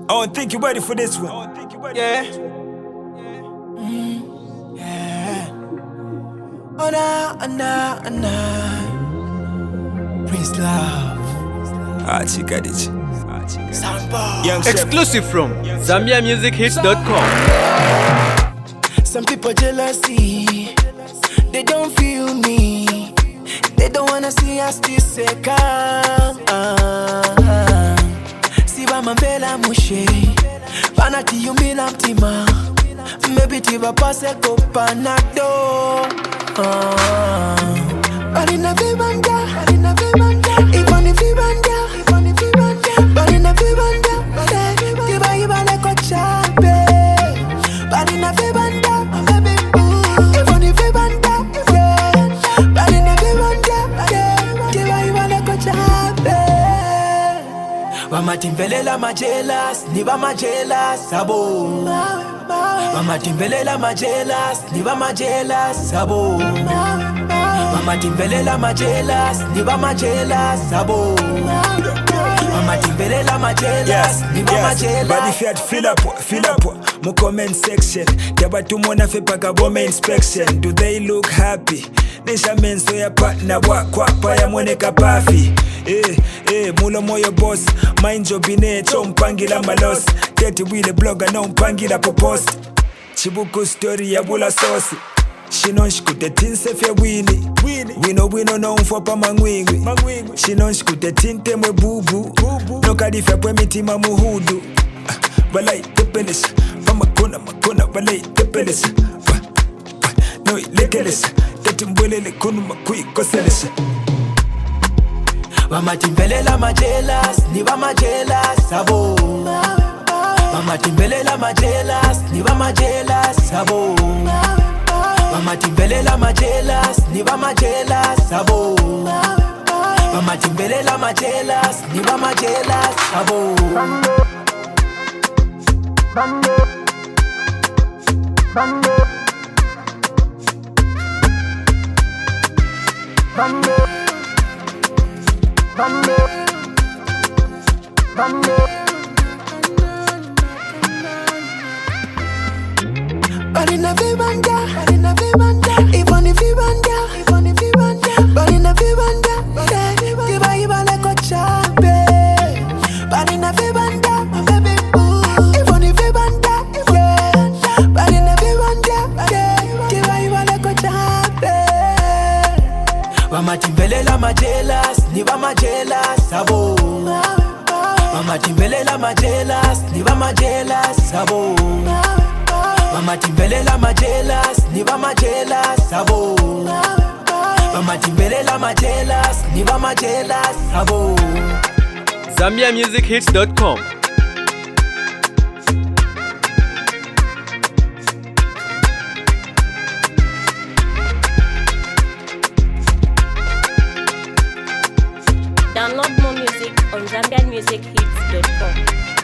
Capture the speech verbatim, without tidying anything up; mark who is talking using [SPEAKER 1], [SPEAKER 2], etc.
[SPEAKER 1] I don't think you're ready for this one.
[SPEAKER 2] Yeah. Mm, yeah. Oh nah, oh nah, oh nah. Prince Love.
[SPEAKER 1] Ah, chica, ditch.
[SPEAKER 2] Soundbar.
[SPEAKER 1] Young Chef.
[SPEAKER 3] Exclusive from Zambia Music Hits dot com.
[SPEAKER 2] Some people jealousy. They don't feel me. They don't wanna see us diseka. Si vama mbela mushe. Panati yumila mtima. Maybe tiba pase ko panado. Barina vibanda, barina vibanda. Even if vibanda, even if vibanda. Barina vibanda, tiba ibale ko chape. Barina vibanda, baby boo. Even if vibanda, barina vibanda, tiba ibale ko chape. Wama timbelela ma jealous, niba ma jealous, sabo. Mama timbelela ma jealous, niba ma jealous, sabo. Mama timbelela ma jealous, niba ma jealous, sabo. Mama timbelela ma jealous, niba ma jealous.
[SPEAKER 1] Body fat fill up, fill up. Mo comment section. Jaba tumona fe paka bome inspection. Do they look happy? Nesha menso ya partner wa kwa pa ya mwone kapafi. Eh, eh, mulo moyo boss. Mind job ine cho mpangila malos. Teti wile blogger no mpangila po post. Chibuku story ya bula sauce. Shinon shkute tinse fe wini. Wino wino no mfopa mangwingwi. Shinon shkute tinte mwe bubu. No kadife pwe mitima muhudu. Balai tepelis. Fama kona makona balai tepelis. No ilekelis. Teti mbwelele kunu makui koselis.
[SPEAKER 2] Mama timbelela ma jealous, niba ma jealous, sabo. Mama timbelela ma jealous, niba ma jealous, sabo. Mama timbelela ma jealous, niba ma jealous, sabo. Mama timbelela ma jealous, niba ma jealous, sabo. Bando, bando, bando, bando, bando, bando. Barina vibanda, barina vibanda. Even if vibanda, even if vibanda. Barina vibanda, tiba ibale ko chape. Barina vibanda, baby boo. Even if vibanda, barina vibanda, tiba ibale ko chape. Mama timbelela ma jealous, niba ma jealous, sabo. Mama timbelela ma jealous, niba ma jealous, sabo. Mama timbelela ma jealous, niba ma jealous, sabo. Mama timbelela ma jealous, niba ma jealous, sabo.
[SPEAKER 3] Zambia Music Hits dot com.
[SPEAKER 4] Download more music on Zambian Music Hits dot com.